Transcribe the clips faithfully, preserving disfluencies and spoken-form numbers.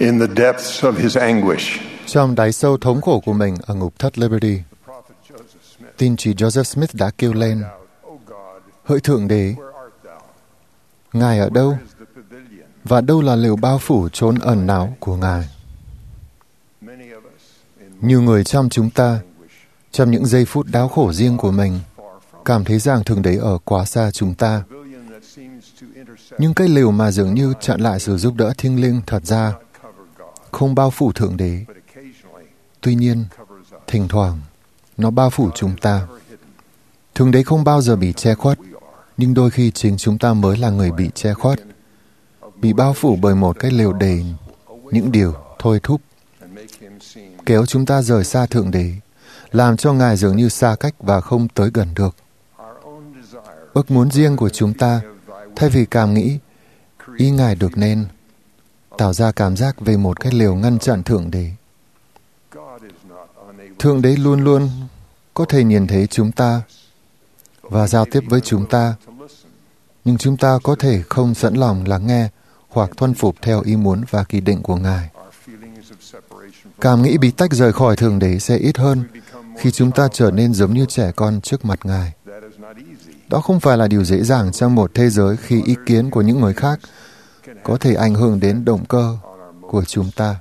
in the depths of his anguish. Trong đáy sâu thống khổ của mình ở ngục thất Liberty, tin chỉ Joseph Smith đã kêu lên: Hỡi Thượng Đế, Ngài ở đâu? Và đâu là lều bao phủ chốn ẩn náu của Ngài? Nhiều người trong chúng ta, trong những giây phút đau khổ riêng của mình, cảm thấy rằng Thượng Đế ở quá xa chúng ta. Nhưng cái lều mà dường như chặn lại sự giúp đỡ thiêng liêng thật ra không bao phủ Thượng Đế. Tuy nhiên, thỉnh thoảng, nó bao phủ chúng ta. Thượng Đế không bao giờ bị che khuất, nhưng đôi khi chính chúng ta mới là người bị che khuất, bị bao phủ bởi một cái lều đầy những điều thôi thúc, kéo chúng ta rời xa Thượng Đế, làm cho Ngài dường như xa cách và không tới gần được. Ước muốn riêng của chúng ta, thay vì cảm nghĩ ý Ngài được nên, tạo ra cảm giác về một cái lều ngăn chặn Thượng Đế. Thượng Đế luôn luôn có thể nhìn thấy chúng ta và giao tiếp với chúng ta, nhưng chúng ta có thể không sẵn lòng lắng nghe hoặc thuần phục theo ý muốn và kỳ định của Ngài. Cảm nghĩ bị tách rời khỏi Thượng Đế sẽ ít hơn khi chúng ta trở nên giống như trẻ con trước mặt Ngài. Đó không phải là điều dễ dàng trong một thế giới khi ý kiến của những người khác có thể ảnh hưởng đến động cơ của chúng ta.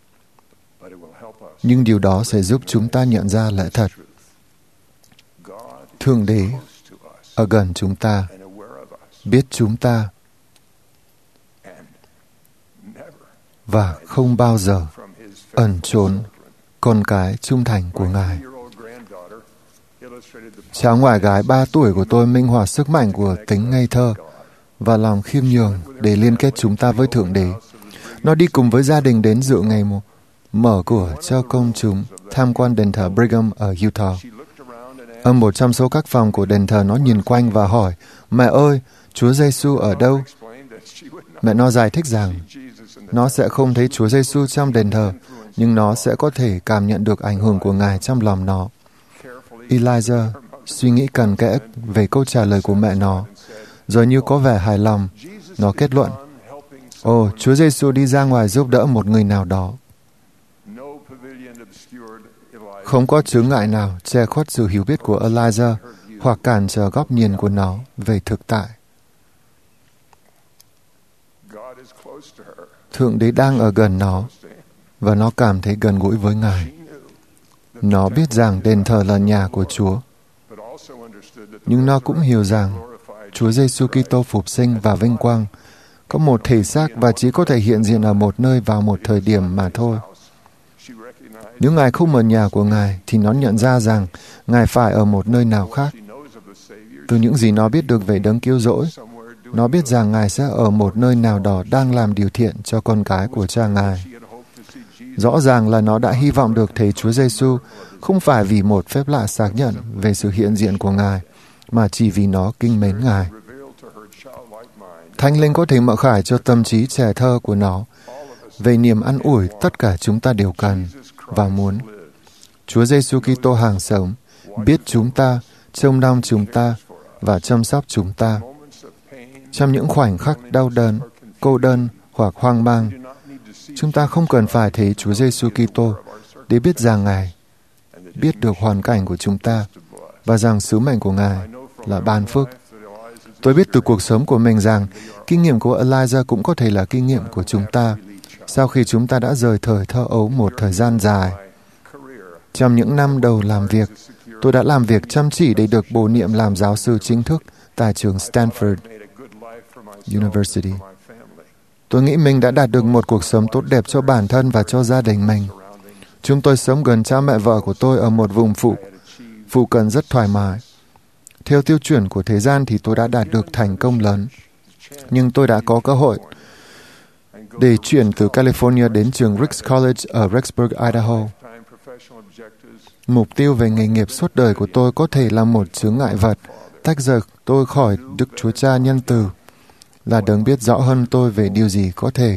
Nhưng điều đó sẽ giúp chúng ta nhận ra lẽ thật. Thượng Đế ở gần chúng ta, biết chúng ta, và không bao giờ ẩn trốn con cái trung thành của Ngài. Cháu ngoại gái ba tuổi của tôi minh họa sức mạnh của tính ngây thơ và lòng khiêm nhường để liên kết chúng ta với Thượng Đế. Nó đi cùng với gia đình đến dự ngày một mở cửa cho công chúng tham quan đền thờ Brigham ở Utah. Ở một trong số các phòng của đền thờ, nó nhìn quanh và hỏi: Mẹ ơi, Chúa Giêsu ở đâu? Mẹ nó giải thích rằng nó sẽ không thấy Chúa Giêsu trong đền thờ, nhưng nó sẽ có thể cảm nhận được ảnh hưởng của Ngài trong lòng nó. Elijah suy nghĩ cặn kẽ về câu trả lời của mẹ nó, rồi như có vẻ hài lòng, nó kết luận: Ồ, Chúa Giêsu đi ra ngoài giúp đỡ một người nào đó. Không có chướng ngại nào che khuất sự hiểu biết của Elijah hoặc cản trở góc nhìn của nó về thực tại. Thượng Đế đang ở gần nó, và nó cảm thấy gần gũi với Ngài. Nó biết rằng đền thờ là nhà của Chúa, nhưng nó cũng hiểu rằng Chúa Giêsu Kitô phục sinh và vinh quang có một thể xác và chỉ có thể hiện diện ở một nơi vào một thời điểm mà thôi. Nếu Ngài không ở nhà của Ngài, thì nó nhận ra rằng Ngài phải ở một nơi nào khác. Từ những gì nó biết được về đấng cứu rỗi, nó biết rằng Ngài sẽ ở một nơi nào đó đang làm điều thiện cho con cái của cha Ngài. Rõ ràng là nó đã hy vọng được thấy Chúa Giêsu không phải vì một phép lạ xác nhận về sự hiện diện của Ngài, mà chỉ vì nó kính mến Ngài. Thánh Linh có thể mở khải cho tâm trí trẻ thơ của nó về niềm an ủi tất cả chúng ta đều cần và muốn. Chúa Giêsu Kitô hàng sống, biết chúng ta, trông nom chúng ta và chăm sóc chúng ta. Trong những khoảnh khắc đau đớn, cô đơn hoặc hoang mang, chúng ta không cần phải thấy Chúa Giêsu Kitô để biết rằng Ngài biết được hoàn cảnh của chúng ta và rằng sứ mệnh của Ngài là ban phước. Tôi biết từ cuộc sống của mình rằng kinh nghiệm của Elijah cũng có thể là kinh nghiệm của chúng ta sau khi chúng ta đã rời thời thơ ấu một thời gian dài. Trong những năm đầu làm việc, tôi đã làm việc chăm chỉ để được bổ nhiệm làm giáo sư chính thức tại trường Stanford University. Tôi nghĩ mình đã đạt được một cuộc sống tốt đẹp cho bản thân và cho gia đình mình. Chúng tôi sống gần cha mẹ vợ của tôi ở một vùng phụ, phụ cận rất thoải mái. Theo tiêu chuẩn của thế gian thì tôi đã đạt được thành công lớn. Nhưng tôi đã có cơ hội để chuyển từ California đến trường Ricks College ở Rexburg, Idaho. Mục tiêu về nghề nghiệp suốt đời của tôi có thể là một chướng ngại vật, tách rời tôi khỏi Đức Chúa Cha nhân từ, là đấng biết rõ hơn tôi về điều gì có thể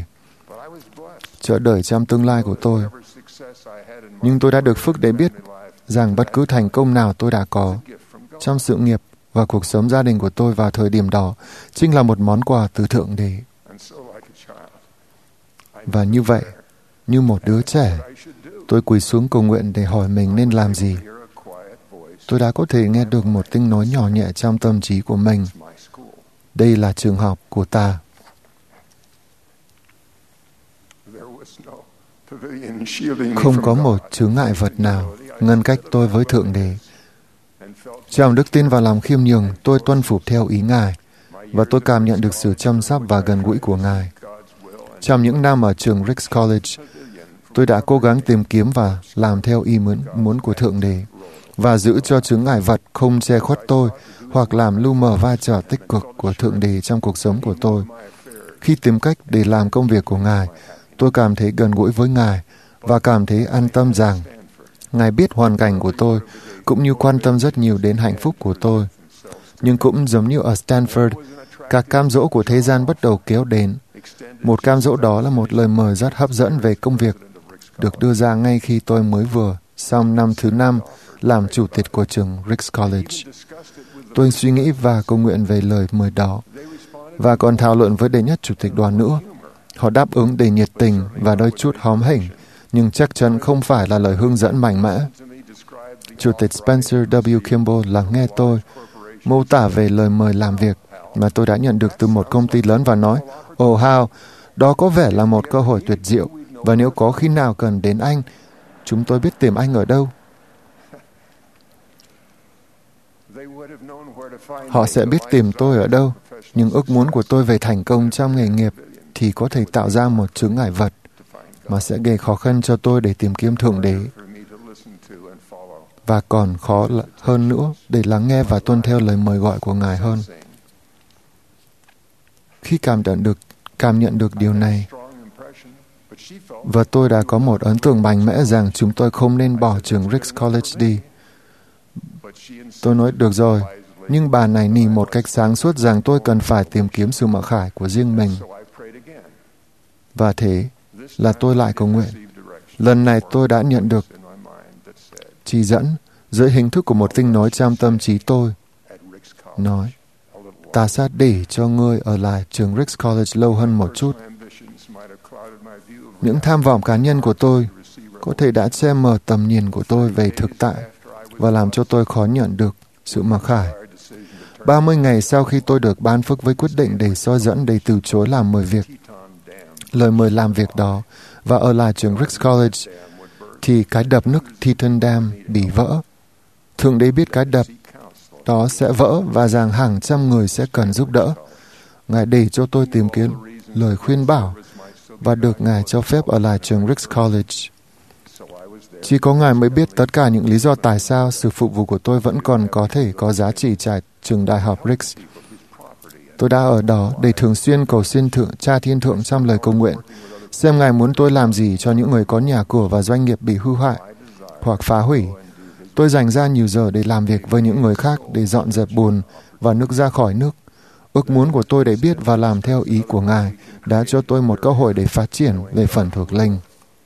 chờ đợi trong tương lai của tôi. Nhưng tôi đã được phước để biết rằng bất cứ thành công nào tôi đã có trong sự nghiệp và cuộc sống gia đình của tôi vào thời điểm đó chính là một món quà từ Thượng Đế. Và như vậy, Như một đứa trẻ, tôi quỳ xuống cầu nguyện để hỏi mình nên làm gì. Tôi đã có thể nghe được một tiếng nói nhỏ nhẹ trong tâm trí của mình. Đây là trường học của ta. Không có một chướng ngại vật nào ngăn cách tôi với Thượng Đế. Trong đức tin và lòng khiêm nhường, tôi tuân phục theo ý Ngài, và tôi cảm nhận được sự chăm sóc và gần gũi của Ngài. Trong những năm ở trường Rick's College, tôi đã cố gắng tìm kiếm và làm theo ý muốn, muốn của Thượng Đế, và giữ cho chướng ngại vật không che khuất tôi hoặc làm lu mờ vai trò tích cực của Thượng Đế trong cuộc sống của tôi. Khi tìm cách để làm công việc của Ngài, tôi cảm thấy gần gũi với Ngài và cảm thấy an tâm rằng Ngài biết hoàn cảnh của tôi, cũng như quan tâm rất nhiều đến hạnh phúc của tôi. Nhưng cũng giống như ở Stanford, các cam dỗ của thế gian bắt đầu kéo đến. Một cam dỗ đó là một lời mời rất hấp dẫn về công việc, được đưa ra ngay khi tôi mới vừa xong năm thứ năm làm chủ tịch của trường Rick's College. Tôi suy nghĩ và cầu nguyện về lời mời đó, và còn thảo luận với đệ nhất chủ tịch đoàn nữa. Họ đáp ứng đầy nhiệt tình và đôi chút hóm hỉnh, nhưng chắc chắn không phải là lời hướng dẫn mạnh mẽ. Chủ tịch Spencer W. Kimball lắng nghe tôi mô tả về lời mời làm việc mà tôi đã nhận được từ một công ty lớn và nói, "Ồ, Hal, đó có vẻ là một cơ hội tuyệt diệu, và nếu có khi nào cần đến anh, chúng tôi biết tìm anh ở đâu." Họ sẽ biết tìm tôi ở đâu, nhưng ước muốn của tôi về thành công trong nghề nghiệp thì có thể tạo ra một chướng ngại vật mà sẽ gây khó khăn cho tôi để tìm kiếm Thượng Đế, và còn khó hơn nữa để lắng nghe và tuân theo lời mời gọi của Ngài hơn. Khi cảm nhận được cảm nhận được điều này, và tôi đã có một ấn tượng mạnh mẽ rằng chúng tôi không nên bỏ trường Rick's College đi. Tôi nói, được rồi, nhưng bà này nỉ một cách sáng suốt rằng tôi cần phải tìm kiếm sự mặc khải của riêng mình. Và thế là tôi lại cầu nguyện. Lần này tôi đã nhận được chỉ dẫn dưới hình thức của một tiếng nói trong tâm trí tôi. Nói, ta sẽ để cho ngươi ở lại trường Rick's College lâu hơn một chút. Những tham vọng cá nhân của tôi có thể đã che mờ tầm nhìn của tôi về thực tại và làm cho tôi khó nhận được sự mặc khải. ba mươi ngày sau khi tôi được ban phước với quyết định để soi dẫn để từ chối làm mời việc, lời mời làm việc đó và ở lại trường Rick's College, thì cái đập nước Teton Dam bị vỡ. Thượng Đế biết cái đập đó sẽ vỡ và rằng hàng trăm người sẽ cần giúp đỡ. Ngài để cho tôi tìm kiếm lời khuyên bảo và được Ngài cho phép ở lại trường Rick's College. Chỉ có Ngài mới biết tất cả những lý do tại sao sự phục vụ của tôi vẫn còn có thể có giá trị tại trường đại học Rick's. Tôi đã ở đó để thường xuyên cầu xin thượng Cha Thiên Thượng trong lời cầu nguyện, xem Ngài muốn tôi làm gì cho những người có nhà cửa và doanh nghiệp bị hư hại hoặc phá hủy. Tôi dành ra nhiều giờ để làm việc với những người khác để dọn dẹp bùn và nước ra khỏi nước. Ước muốn của tôi để biết và làm theo ý của Ngài đã cho tôi một cơ hội để phát triển về phần thuộc linh.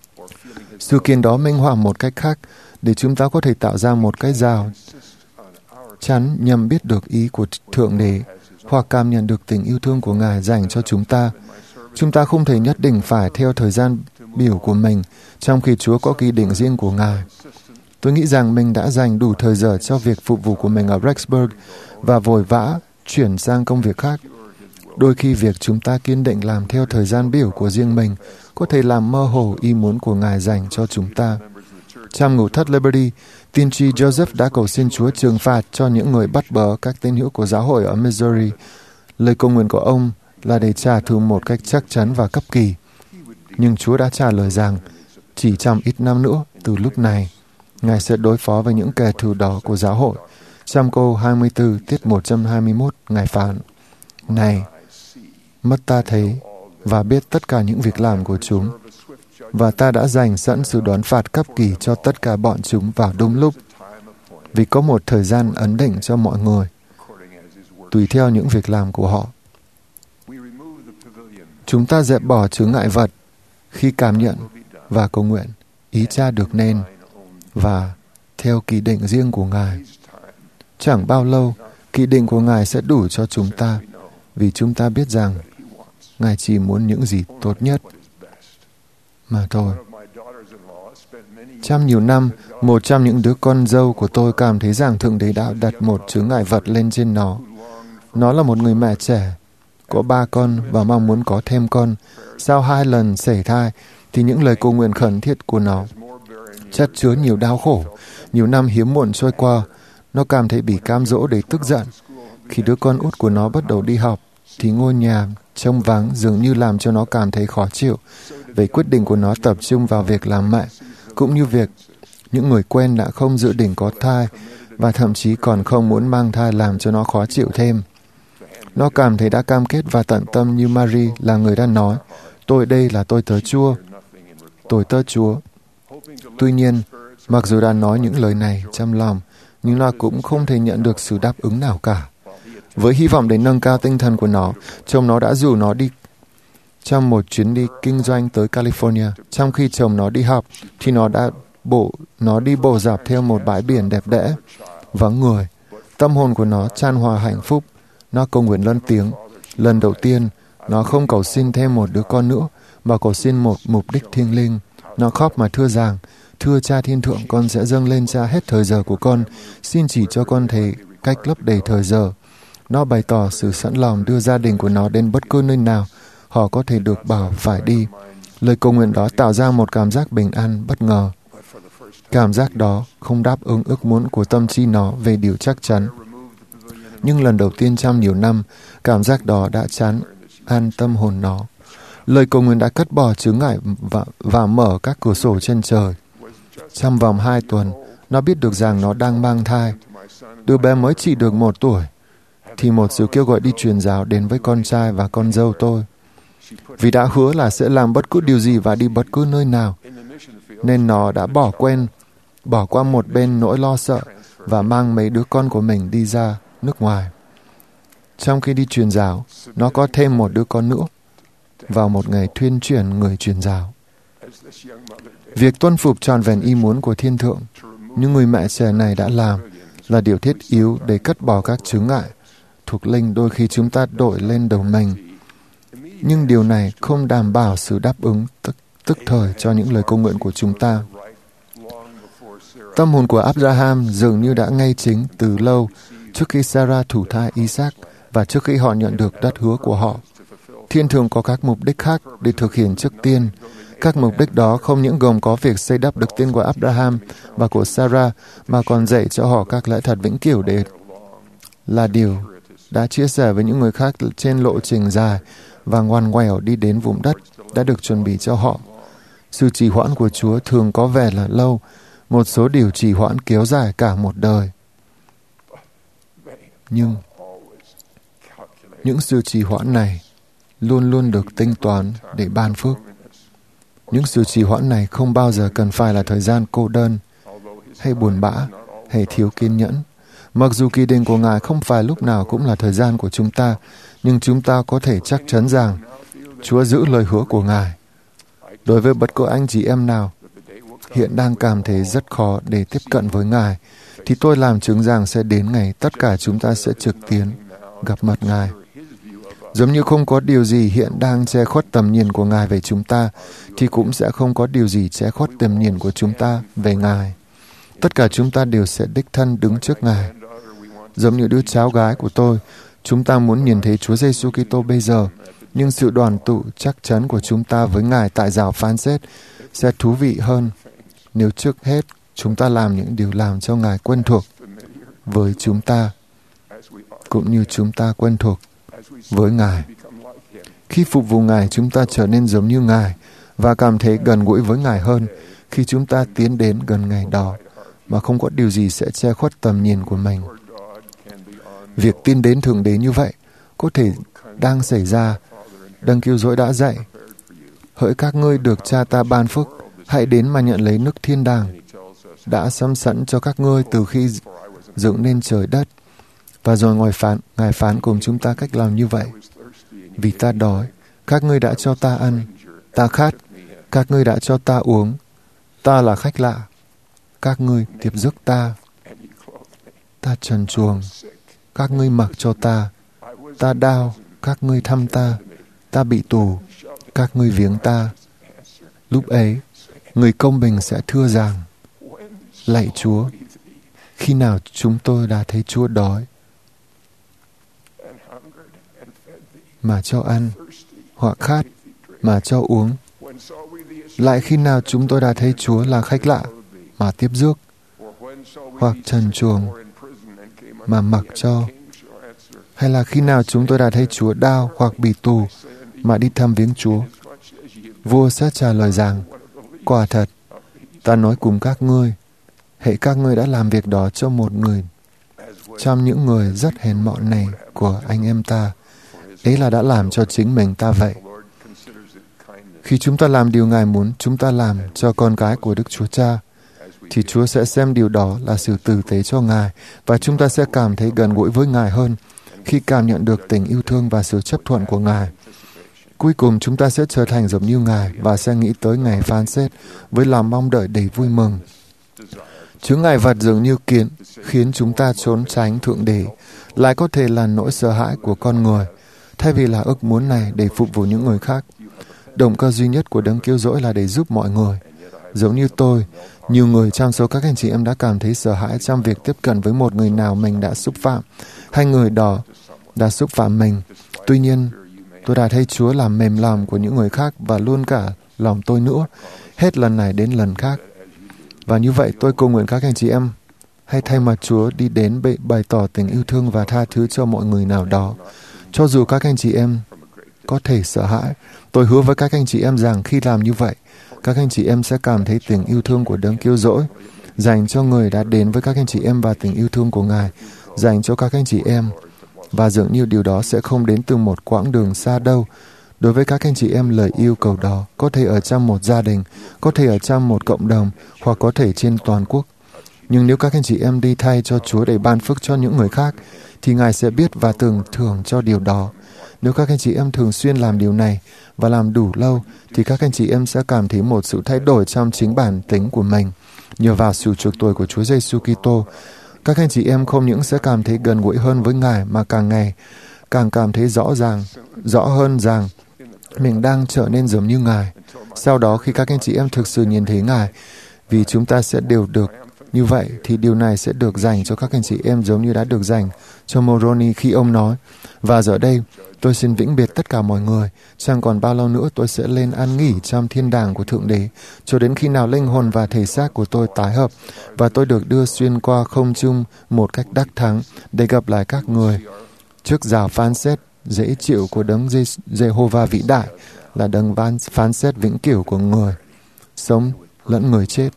Sự kiện đó minh họa một cách khác để chúng ta có thể tạo ra một cái rào chắn nhằm biết được ý của Thượng Đế hoặc cảm nhận được tình yêu thương của Ngài dành cho chúng ta. Chúng ta không thể nhất định phải theo thời gian biểu của mình, trong khi Chúa có quy định riêng của Ngài. Tôi nghĩ rằng mình đã dành đủ thời giờ cho việc phục vụ của mình ở Rexburg và vội vã chuyển sang công việc khác. Đôi khi việc chúng ta kiên định làm theo thời gian biểu của riêng mình có thể làm mơ hồ ý muốn của Ngài dành cho chúng ta. Trong ngũ thất Liberty, tiên tri Joseph đã cầu xin Chúa trừng phạt cho những người bắt bớ các tín hữu của giáo hội ở Missouri. Lời cầu nguyện của ông là để trả thù một cách chắc chắn và cấp kỳ. Nhưng Chúa đã trả lời rằng, chỉ trong ít năm nữa, từ lúc này, Ngài sẽ đối phó với những kẻ thù đó của giáo hội. Trong câu hai mươi tư, tiết một trăm hai mươi mốt, Ngài phán, này, mắt ta thấy và biết tất cả những việc làm của chúng, và ta đã dành sẵn sự đón phạt cấp kỳ cho tất cả bọn chúng vào đúng lúc, vì có một thời gian ấn định cho mọi người, tùy theo những việc làm của họ. Chúng ta dẹp bỏ chướng ngại vật khi cảm nhận và cầu nguyện ý Cha được nên và theo kỳ định riêng của Ngài. Chẳng bao lâu, kỳ định của Ngài sẽ đủ cho chúng ta, vì chúng ta biết rằng Ngài chỉ muốn những gì tốt nhất mà thôi. Trong nhiều năm, một trong những đứa con dâu của tôi cảm thấy rằng Thượng Đế đã đặt một chướng ngại vật lên trên nó. Nó là một người mẹ trẻ, có ba con và mong muốn có thêm con. Sau hai lần sảy thai, thì những lời cầu nguyện khẩn thiết của nó chất chứa nhiều đau khổ. Nhiều năm hiếm muộn trôi qua, nó cảm thấy bị cám dỗ để tức giận. Khi đứa con út của nó bắt đầu đi học, thì ngôi nhà trông vắng dường như làm cho nó cảm thấy khó chịu. Vậy quyết định của nó tập trung vào việc làm mẹ, cũng như việc những người quen đã không dự định có thai và thậm chí còn không muốn mang thai làm cho nó khó chịu thêm. Nó cảm thấy đã cam kết và tận tâm như Mary là người đã nói, tôi đây là tôi tớ Chúa, tôi tớ Chúa. Tuy nhiên, mặc dù đã nói những lời này trong lòng, nhưng nó cũng không thể nhận được sự đáp ứng nào cả. Với hy vọng để nâng cao tinh thần của nó, chồng nó đã rủ nó đi trong một chuyến đi kinh doanh tới California. Trong khi chồng nó đi học, thì nó đã bộ nó đi bộ dọc theo một bãi biển đẹp đẽ, vắng người. Tâm hồn của nó chan hòa hạnh phúc. Nó cầu nguyện lớn tiếng. Lần đầu tiên, nó không cầu xin thêm một đứa con nữa, mà cầu xin một mục đích thiêng liêng. Nó khóc mà thưa rằng, thưa Cha Thiên Thượng, con sẽ dâng lên Cha hết thời giờ của con. Xin chỉ cho con thấy cách lấp đầy thời giờ. Nó bày tỏ sự sẵn lòng đưa gia đình của nó đến bất cứ nơi nào họ có thể được bảo phải đi. Lời cầu nguyện đó tạo ra một cảm giác bình an bất ngờ. Cảm giác đó không đáp ứng ước muốn của tâm trí nó về điều chắc chắn. Nhưng lần đầu tiên trong nhiều năm, cảm giác đó đã chán an tâm hồn nó. Lời cầu nguyện đã cất bỏ chướng ngại và, và mở các cửa sổ trên trời. Trong vòng hai tuần, nó biết được rằng nó đang mang thai. Đứa bé mới chỉ được một tuổi, thì một sự kêu gọi đi truyền giáo đến với con trai và con dâu tôi. Vì đã hứa là sẽ làm bất cứ điều gì và đi bất cứ nơi nào, nên nó đã bỏ quên, bỏ qua một bên nỗi lo sợ và mang mấy đứa con của mình đi ra nước ngoài. Trong khi đi truyền giáo, nó có thêm một đứa con nữa vào một ngày thuyên chuyển người truyền giáo. Việc tuân phục trọn vẹn ý muốn của Thiên Thượng, những người mẹ trẻ này đã làm, là điều thiết yếu để cất bỏ các chướng ngại thuộc linh đôi khi chúng ta đội lên đầu mình. Nhưng điều này không đảm bảo sự đáp ứng tức, tức thời cho những lời cầu nguyện của chúng ta. Tâm hồn của Abraham dường như đã ngay chính từ lâu trước khi Sarah thụ thai Isaac và trước khi họ nhận được đất hứa của họ. Thiên Thượng có các mục đích khác để thực hiện trước tiên. Các mục đích đó không những gồm có việc xây đắp đức tin của Abraham và của Sarah, mà còn dạy cho họ các lẽ thật vĩnh cửu để là điều đã chia sẻ với những người khác trên lộ trình dài và ngoằn ngoèo đi đến vùng đất đã được chuẩn bị cho họ. Sự trì hoãn của Chúa thường có vẻ là lâu, một số điều trì hoãn kéo dài cả một đời. Nhưng những sự trì hoãn này luôn luôn được tính toán để ban phước. Những sự trì hoãn này không bao giờ cần phải là thời gian cô đơn, hay buồn bã, hay thiếu kiên nhẫn. Mặc dù kỳ định của Ngài không phải lúc nào cũng là thời gian của chúng ta, nhưng chúng ta có thể chắc chắn rằng Chúa giữ lời hứa của Ngài. Đối với bất cứ anh chị em nào hiện đang cảm thấy rất khó để tiếp cận với Ngài, thì tôi làm chứng rằng sẽ đến ngày tất cả chúng ta sẽ trực tiến gặp mặt Ngài. Giống như không có điều gì hiện đang che khuất tầm nhìn của Ngài về chúng ta, thì cũng sẽ không có điều gì che khuất tầm nhìn của chúng ta về Ngài. Tất cả chúng ta đều sẽ đích thân đứng trước Ngài. Giống như đứa cháu gái của tôi, chúng ta muốn nhìn thấy Chúa Giêsu Kitô bây giờ, nhưng sự đoàn tụ chắc chắn của chúng ta với Ngài tại rào phán xét sẽ thú vị hơn nếu trước hết chúng ta làm những điều làm cho Ngài quen thuộc với chúng ta, cũng như chúng ta quen thuộc với Ngài. Khi phục vụ Ngài, chúng ta trở nên giống như Ngài và cảm thấy gần gũi với Ngài hơn khi chúng ta tiến đến gần ngày đó, mà không có điều gì sẽ che khuất tầm nhìn của mình. Việc tin đến Thượng Đế như vậy có thể đang xảy ra. Đấng Cứu Rỗi đã dạy, hỡi các ngươi được Cha ta ban phước, hãy đến mà nhận lấy nước thiên đàng đã sắm sẵn cho các ngươi từ khi dựng nên trời đất. Và rồi Ngài phán, Ngài phán cùng chúng ta cách làm như vậy. Vì ta đói, các ngươi đã cho ta ăn. Ta khát, các ngươi đã cho ta uống. Ta là khách lạ, các ngươi tiếp rước ta. Ta trần truồng, các ngươi mặc cho ta. Ta đau, các ngươi thăm ta. Ta bị tù, các ngươi viếng ta. Lúc ấy, người công bình sẽ thưa rằng, lạy Chúa, khi nào chúng tôi đã thấy Chúa đói mà cho ăn, hoặc khát mà cho uống? Lại khi nào chúng tôi đã thấy Chúa là khách lạ mà tiếp rước, hoặc trần truồng mà mặc cho? Hay là khi nào chúng tôi đã thấy Chúa đao hoặc bị tù mà đi thăm viếng Chúa? Vua sẽ trả lời rằng, quả thật, ta nói cùng các ngươi, hễ các ngươi đã làm việc đó cho một người trong những người rất hèn mọn này của anh em ta, ấy là đã làm cho chính mình ta vậy. Khi chúng ta làm điều Ngài muốn chúng ta làm cho con cái của Đức Chúa Cha, thì Chúa sẽ xem điều đó là sự tử tế cho Ngài, và chúng ta sẽ cảm thấy gần gũi với Ngài hơn khi cảm nhận được tình yêu thương và sự chấp thuận của Ngài. Cuối cùng chúng ta sẽ trở thành giống như Ngài và sẽ nghĩ tới ngày phán xét với lòng mong đợi đầy vui mừng. Chướng ngại vật dường như kiến khiến chúng ta trốn tránh Thượng Đế, lại có thể là nỗi sợ hãi của con người, thay vì là ước muốn này để phục vụ những người khác. Động cơ duy nhất của Đấng cứu rỗi là để giúp mọi người. Giống như tôi, nhiều người trong số các anh chị em đã cảm thấy sợ hãi trong việc tiếp cận với một người nào mình đã xúc phạm, hay người đó đã xúc phạm mình. Tuy nhiên, tôi đã thấy Chúa làm mềm lòng của những người khác và luôn cả lòng tôi nữa, hết lần này đến lần khác. Và như vậy, tôi cầu nguyện các anh chị em hãy thay mặt Chúa đi đến bày, bày tỏ tình yêu thương và tha thứ cho mọi người nào đó. Cho dù các anh chị em có thể sợ hãi, tôi hứa với các anh chị em rằng khi làm như vậy, các anh chị em sẽ cảm thấy tình yêu thương của Đấng cứu rỗi dành cho người đã đến với các anh chị em và tình yêu thương của Ngài dành cho các anh chị em. Và dường như điều đó sẽ không đến từ một quãng đường xa đâu. Đối với các anh chị em, lời yêu cầu đó có thể ở trong một gia đình, có thể ở trong một cộng đồng, hoặc có thể trên toàn quốc. Nhưng nếu các anh chị em đi thay cho Chúa để ban phước cho những người khác, thì Ngài sẽ biết và tưởng thưởng cho điều đó. Nếu các anh chị em thường xuyên làm điều này và làm đủ lâu, thì các anh chị em sẽ cảm thấy một sự thay đổi trong chính bản tính của mình. Nhờ vào sự chuộc tội của Chúa Giêsu Kitô, các anh chị em không những sẽ cảm thấy gần gũi hơn với Ngài, mà càng ngày càng cảm thấy rõ ràng, rõ hơn rằng mình đang trở nên giống như Ngài. Sau đó, khi các anh chị em thực sự nhìn thấy Ngài, vì chúng ta sẽ đều được như vậy, thì điều này sẽ được dành cho các anh chị em giống như đã được dành cho Moroni khi ông nói, và giờ đây, tôi xin vĩnh biệt tất cả mọi người. Chẳng còn bao lâu nữa tôi sẽ lên an nghỉ trong thiên đàng của Thượng Đế, cho đến khi nào linh hồn và thể xác của tôi tái hợp, và tôi được đưa xuyên qua không trung một cách đắc thắng để gặp lại các người trước rào phán xét dễ chịu của Đấng Giê-hô-va vĩ đại, là đấng phán xét vĩnh cửu của người sống lẫn người chết.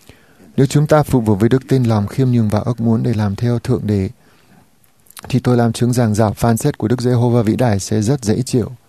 Nếu chúng ta phục vụ với đức tin, lòng khiêm nhường và ước muốn để làm theo Thượng Đế, thì tôi làm chứng rằng rào phán xét của Đức Giê-hô-va vĩ đại sẽ rất dễ chịu.